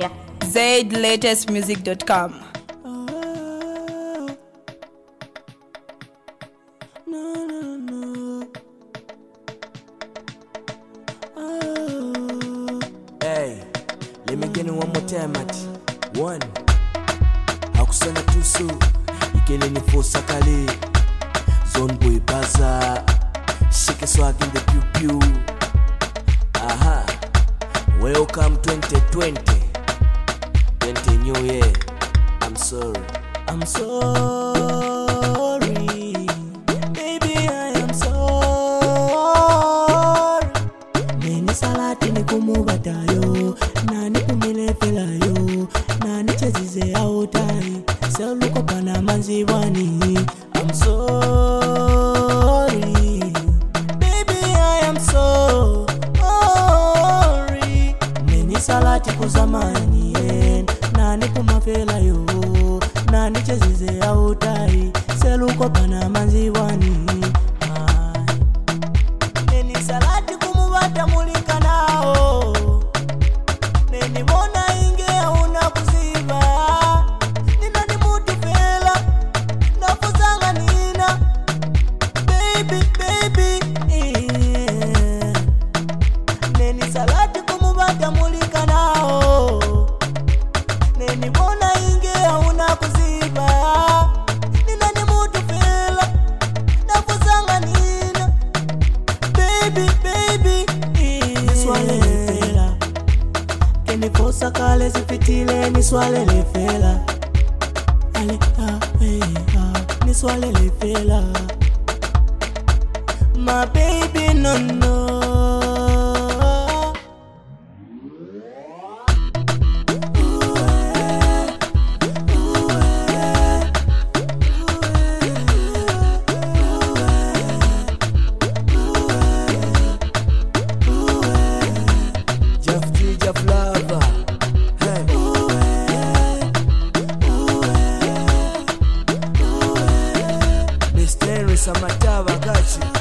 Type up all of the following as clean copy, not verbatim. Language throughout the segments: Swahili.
Yeah. ZLatestmusic.com. Hey, let me get it one more time at one. Hakusana tusu, ikele ni fosa kale. Zone boy baza, shake swag in the pew pew. Aha, welcome 2020, 20 new year. I'm sorry, baby, I am sorry. Neni salati ni kumubatayo, nani kumile felayo, nani chezize autai, seluko pana manziwani. I'm sorry, baby, I am sorry. Neni salati kuzamani, nani kumafelayo, nani chezize autai, seluko pana manziwani. Neni salati kumubata mulika nao, neni bona inge hauna kuziba. Nina ni mutu fela, nafuzanga nina, baby, yeah. Neni salati kumubata mulika nao, neni bona inge hauna kuziba. Nina ni mutu fela, nafuzanga nina, baby, yeah. Niswalele fela, keni fosa kale zipitile. Niswalele fela, ale niswalele fela, my baby, no. Jeff Lava, hey. Mr. Henry Samatava, got you.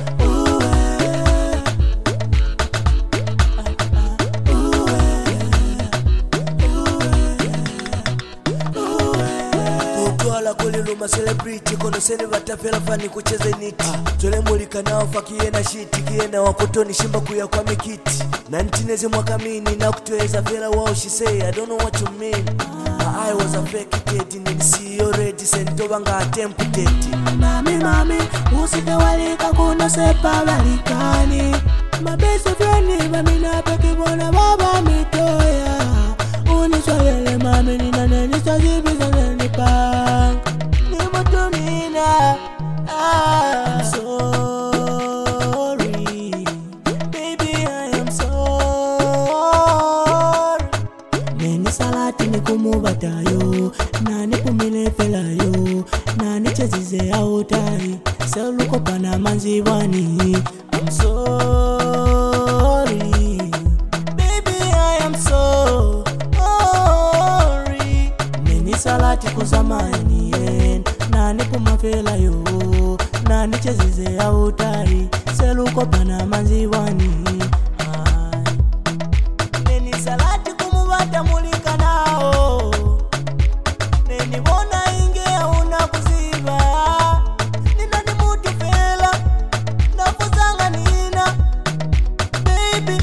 Kutwala kuliluma celebrity kono sene batafela fani kucheze niti. Tole mulika nao fakie na shiti kiena wakotoni shimba kuya kwa mikiti. Na ntineze mwaka mini na kutueza fela wow, she say I don't know what you mean. My eye was affected and see you ready sento banga attempted. Mami musika walika kuna sepa walikani. My best friend mami na peke bona baba mitoya. Uniswalele mami nina neni sajibi zaneni pang. Ni mutu nina. I'm sorry, baby, I am sorry. Neni salati ni kumubatayo, nani kumile felayo, nani chezize autai, seluko pana manziwani. I'm sorry, baby, I am sorry. Neni salati kuzamani, nani kumafelayo, nani chezize autai, seluko pana manziwani. Neni salati kumubata mulika nao, neni bona inge hauna kuziba. Nina ni mutu fela, nafuzanga nina, baby,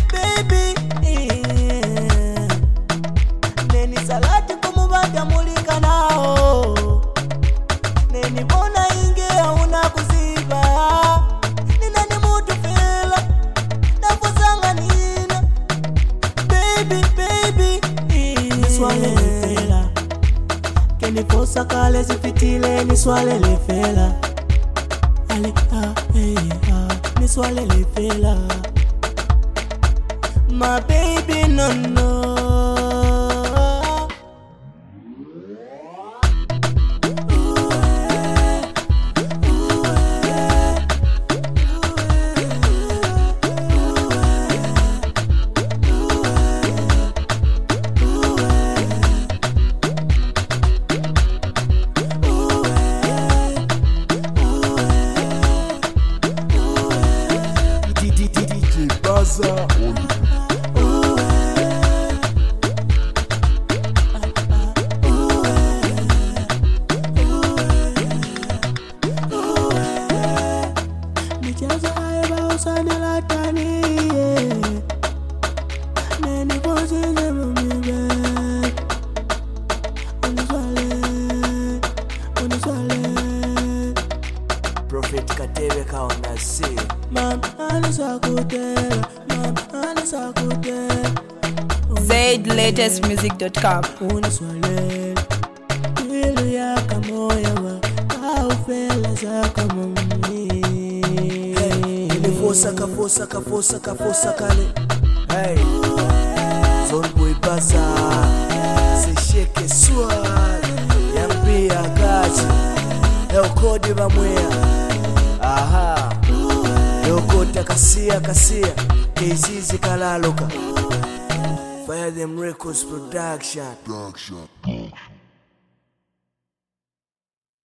yeah. Neni salati kumubata mulika nao, neni bona inge hauna kuziba. Nina ni mutu fela, nafuzanga nina, baby, yeah. Niswalele fela, keni fosa kale zipitile. Niswalele fela, ale niswalele fela, my baby, no. DJ Baza. latestmusic.com. Uniswalele ilu yaka moya wa au fela zaka mami. Fosa kale. Hey, Zone Boy Baza, se shake swag, yambia kazi, kodi bamwea. Aha, yokota kasia, kezizi kalaloka. Fire Them Records Production.